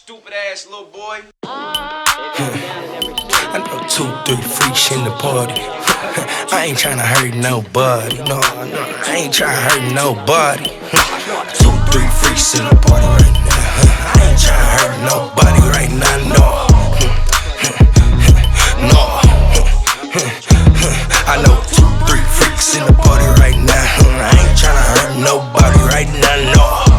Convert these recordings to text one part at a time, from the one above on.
stupid ass little boy. I know 2, 3 freaks in the party. I ain't tryna hurt nobody. No, I ain't tryna hurt nobody. 2, 3 freaks in the party right now. I ain't tryna hurt nobody right now. No. I know 2, 3 freaks in the party right now. I ain't tryna hurt nobody right now.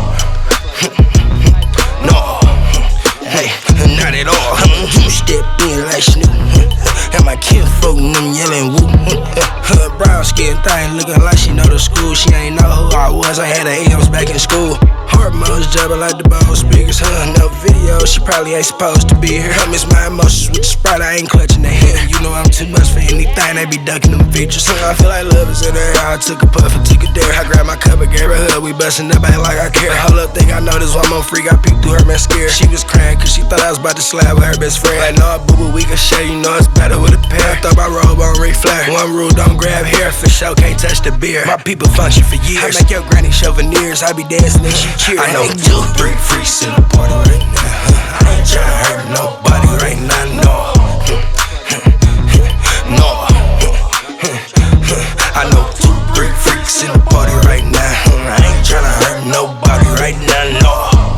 No. Hey, not at all. Step in like Snoop. And my kinfolk and them yelling whoop. Her brown skin thing looking like she know the school. She ain't know who I was. I had her M's back in school. Hormones jumping like the ball speakers. No video, she probably ain't supposed to be here. I miss my emotions with the Sprite, I ain't clutching the hit. You know I'm too much for anything, they be ducking them features. I feel like love is in the air. I took a puff and took a dare. I grabbed my cup and gave her a hug. We bustin' up, ain't like I care. Hold up, think I know this one more freak. I peeked through her mascara. She was crying cause she thought I was about to slap with her best friend. Like, no, boo-boo, we can share. You know it's better with a pair. I throw my robe on Ric Flair. One rule, don't grab hair. For sure, can't touch the beer. My people function for years. I make your granny show veneers. I be dancing and she cheer. I know 2, 3 freaks in the party right now. I ain't tryna hurt nobody right now. No. No. I know 2, 3 freaks in the party right now. I ain't tryna hurt nobody right now.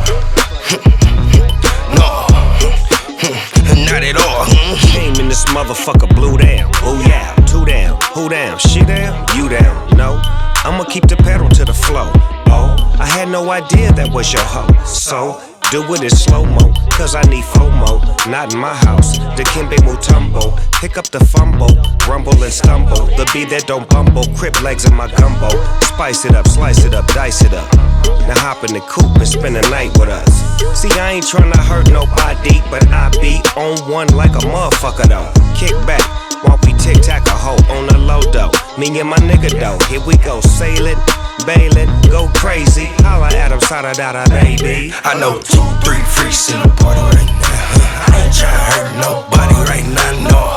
No. Not at all. Came in this motherfucker blue down. Oh yeah, 2 down, who down? She down, you down. No, I'ma keep the pedal to the flow. Oh, I had no idea that was your hoe. So, do it in slow-mo, cause I need FOMO. Not in my house, the Kimbe Mutombo. Pick up the fumble, rumble and stumble. The beat that don't bumble, crip legs in my gumbo. Spice it up, slice it up, dice it up. Now hop in the coupe and spend the night with us. See, I ain't tryna hurt nobody, but I be on one like a motherfucker though. Kick back while we tic-tac a hoe on the low dough. Me and my nigga though, here we go sailing, bailing, go crazy. Holla at him, sada-dada, baby. I know 2, 3 freaks in the party right now. I ain't tryna hurt nobody right now. No.